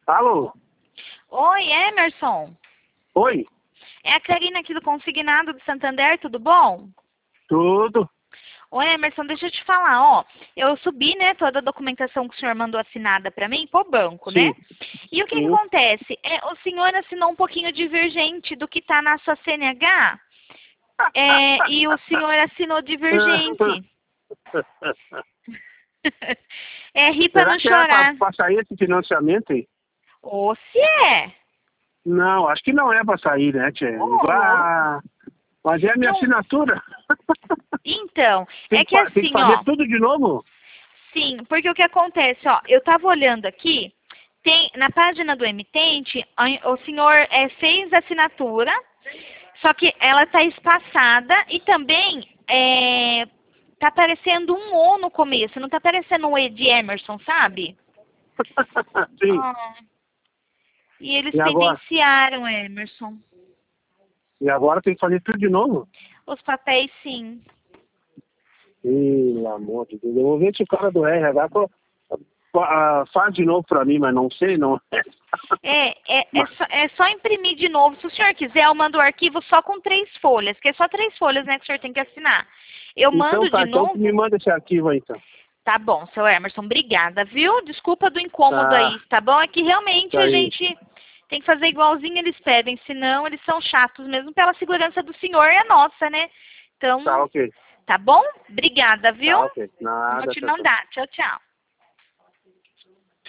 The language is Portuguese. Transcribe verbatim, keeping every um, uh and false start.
Alô? Oi, Emerson. Oi? É a Karina aqui do Consignado do Santander, tudo bom? Tudo? Oi, Emerson, deixa eu te falar, ó. Eu subi, né, toda a documentação que o senhor mandou assinada para mim pro banco, né? Sim. E o que, que Sim. acontece? É, o senhor assinou um pouquinho divergente do que está na sua C N H, é, e o senhor assinou divergente. É rir para Será não que é chorar. para sair esse financiamento aí? Ou se é. Não, acho que não é para sair, né, Tchê? Ô, Ah, mas é a minha não. assinatura. Então, tem, é que, que fa- tem que assim, fazer ó. tudo de novo? Sim, porque o que acontece, ó, eu estava olhando aqui, tem na página do emitente, a- o senhor é, fez a assinatura, só que ela está espaçada e também está aparecendo um O no começo, não está aparecendo um E de Emerson, sabe? Sim. Ah, e eles E agora? pendenciaram, Emerson. E agora tem que fazer tudo de novo? Os papéis, sim. Pelo amor de Deus. Eu vou ver se o cara do R H co- ah, faz de novo para mim, mas não sei, não. É, é, é, Mas, só, é só imprimir de novo. Se o senhor quiser, eu mando o arquivo só com três folhas, que é só três folhas, né, que o senhor tem que assinar. Eu então mando de tá, então tu me novo. manda esse arquivo aí, então. Tá bom, seu Emerson, obrigada, viu? Desculpa do incômodo Tá, aí, tá bom? É que realmente tá a aí. gente tem que fazer igualzinho eles pedem, senão eles são chatos mesmo pela segurança do senhor e a nossa, né? Tá Então, ok. tá bom? Obrigada, viu? Tá ok. Vou Nada, te tchau, tchau. mandar. Tchau, tchau.